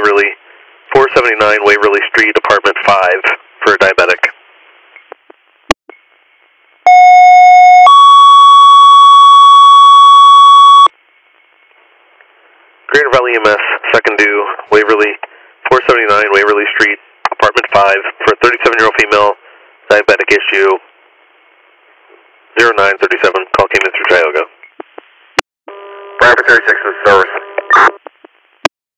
Waverly, 479 Waverly Street, apartment 5, for a diabetic. Greater Valley EMS, second due, Waverly, 479 Waverly Street, apartment 5, for a 37-year-old female, diabetic issue, 0937, call came in through Tioga. Bravo 36 with service.